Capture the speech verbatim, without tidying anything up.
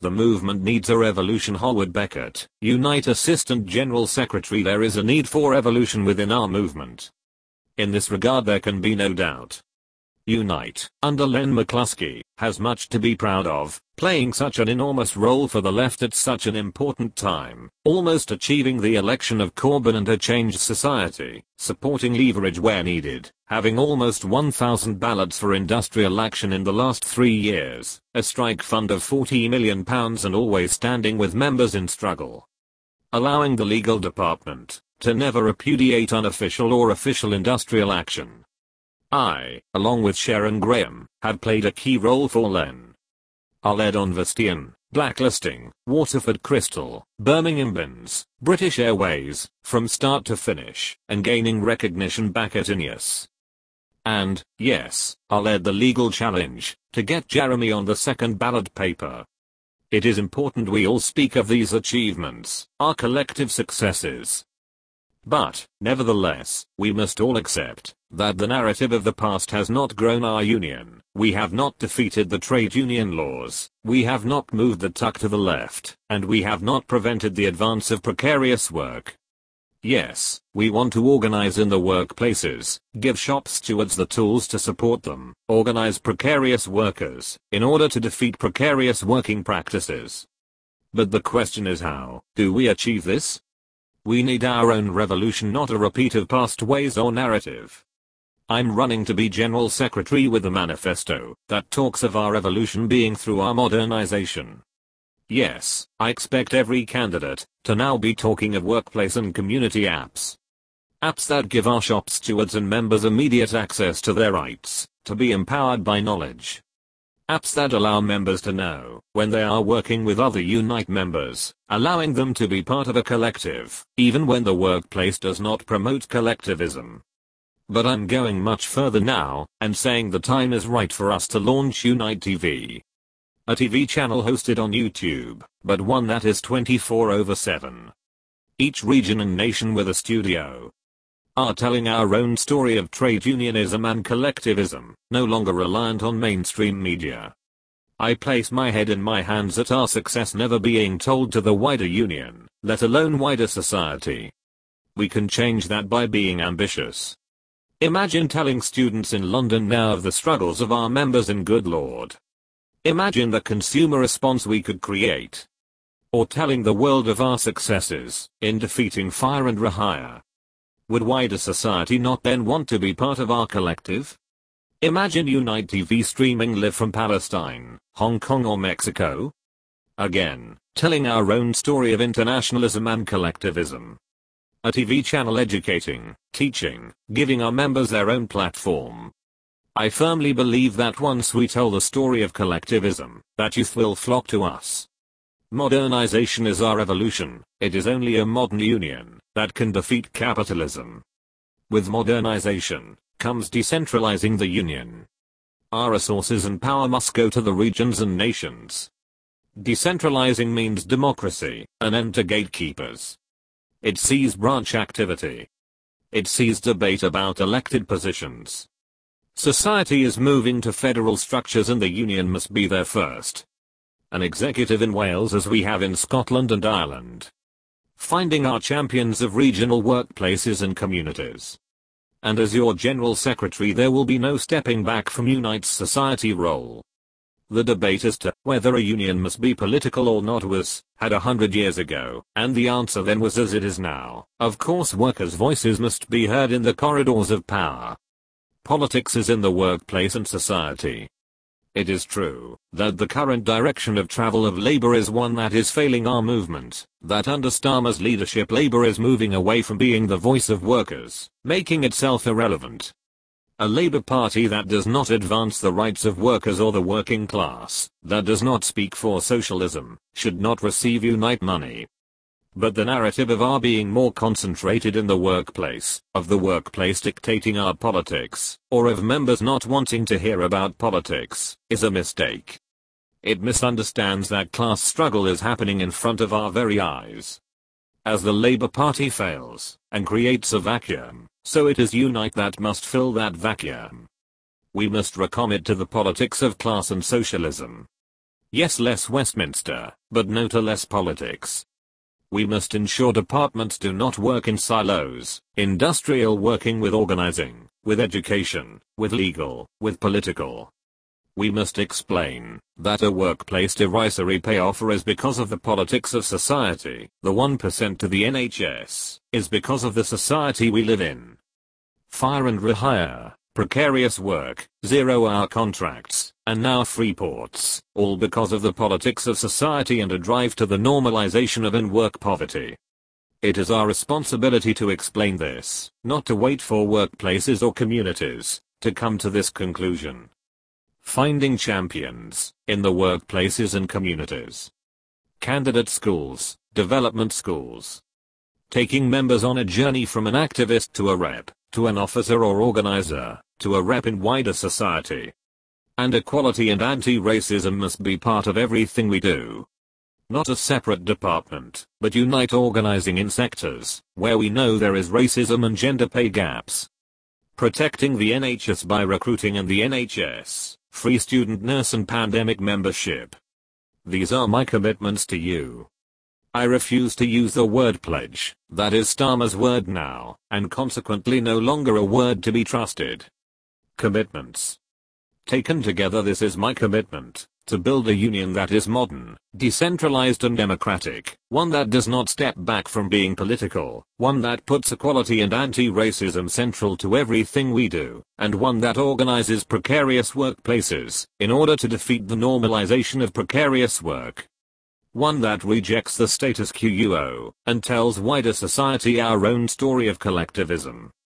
The movement needs a revolution. Howard Beckett, Unite Assistant General Secretary. There is a need for evolution within our movement. In this regard there can be no doubt. Unite, under Len McCluskey, has much to be proud of, playing such an enormous role for the left at such an important time, almost achieving the election of Corbyn and a changed society, supporting leverage where needed, having almost one thousand ballots for industrial action in the last three years, a strike fund of forty million pounds and always standing with members in struggle. Allowing the legal department to never repudiate unofficial or official industrial action. I, along with Sharon Graham, had played a key role for Len. I led on Vistian, blacklisting, Waterford Crystal, Birmingham Bins, British Airways, from start to finish, and gaining recognition back at Ineos. And, yes, I led the legal challenge, to get Jeremy on the second ballot paper. It is important we all speak of these achievements, our collective successes. But, nevertheless, we must all accept that the narrative of the past has not grown our union. We have not defeated the trade union laws, we have not moved the tuck to the left, and we have not prevented the advance of precarious work. Yes, we want to organize in the workplaces, give shop stewards the tools to support them, organize precarious workers, in order to defeat precarious working practices. But the question is, how do we achieve this? We need our own revolution, not a repeat of past ways or narrative. I'm running to be General Secretary with a manifesto that talks of our revolution being through our modernization. Yes, I expect every candidate to now be talking of workplace and community apps. Apps that give our shop stewards and members immediate access to their rights, to be empowered by knowledge. Apps that allow members to know when they are working with other Unite members, allowing them to be part of a collective, even when the workplace does not promote collectivism. But I'm going much further now, and saying the time is right for us to launch Unite T V. A T V channel hosted on YouTube, but one that is twenty-four over seven. Each region and nation with a studio are telling our own story of trade unionism and collectivism, no longer reliant on mainstream media. I place my head in my hands at our success never being told to the wider union, let alone wider society. We can change that by being ambitious. Imagine telling students in London now of the struggles of our members in good Lord. Imagine the consumer response we could create. Or telling the world of our successes in defeating fire and rehire. Would wider society not then want to be part of our collective? Imagine Unite T V streaming live from Palestine, Hong Kong or Mexico. Again, telling our own story of internationalism and collectivism. A T V channel educating, teaching, giving our members their own platform. I firmly believe that once we tell the story of collectivism, that youth will flock to us. Modernization is our evolution. It is only a modern union that can defeat capitalism. With modernization comes decentralizing the union. Our resources and power must go to the regions and nations. Decentralizing means democracy, an end to gatekeepers. It sees branch activity. It sees debate about elected positions. Society is moving to federal structures and the union must be there first. An executive in Wales as we have in Scotland and Ireland. Finding our champions of regional workplaces and communities. And as your General Secretary there will be no stepping back from Unite's society role. The debate as to whether a union must be political or not was had a hundred years ago, and the answer then was as it is now. Of course workers' voices must be heard in the corridors of power. Politics is in the workplace and society. It is true that the current direction of travel of Labour is one that is failing our movement, that under Starmer's leadership Labour is moving away from being the voice of workers, making itself irrelevant. A Labour Party that does not advance the rights of workers or the working class, that does not speak for socialism, should not receive Unite money. But the narrative of our being more concentrated in the workplace, of the workplace dictating our politics, or of members not wanting to hear about politics, is a mistake. It misunderstands that class struggle is happening in front of our very eyes. As the Labour Party fails, and creates a vacuum, so it is Unite that must fill that vacuum. We must recommit to the politics of class and socialism. Yes, less Westminster, but no to less politics. We must ensure departments do not work in silos, industrial working with organizing, with education, with legal, with political. We must explain that a workplace derisory pay offer is because of the politics of society, the one percent to the N H S is because of the society we live in. Fire and rehire, precarious work, zero-hour contracts, and now free ports, all because of the politics of society and a drive to the normalization of in-work poverty. It is our responsibility to explain this, not to wait for workplaces or communities to come to this conclusion. Finding champions in the workplaces and communities. Candidate schools, development schools. Taking members on a journey from an activist to a rep, to an officer or organizer, to a rep in wider society. And equality and anti-racism must be part of everything we do. Not a separate department, but unite organizing in sectors where we know there is racism and gender pay gaps. Protecting the N H S by recruiting and the N H S, free student nurse and pandemic membership. These are my commitments to you. I refuse to use the word pledge, that is Starmer's word now, and consequently no longer a word to be trusted. Commitments. Taken together, this is my commitment, to build a union that is modern, decentralized and democratic, one that does not step back from being political, one that puts equality and anti-racism central to everything we do, and one that organizes precarious workplaces, in order to defeat the normalization of precarious work. One that rejects the status quo, and tells wider society our own story of collectivism.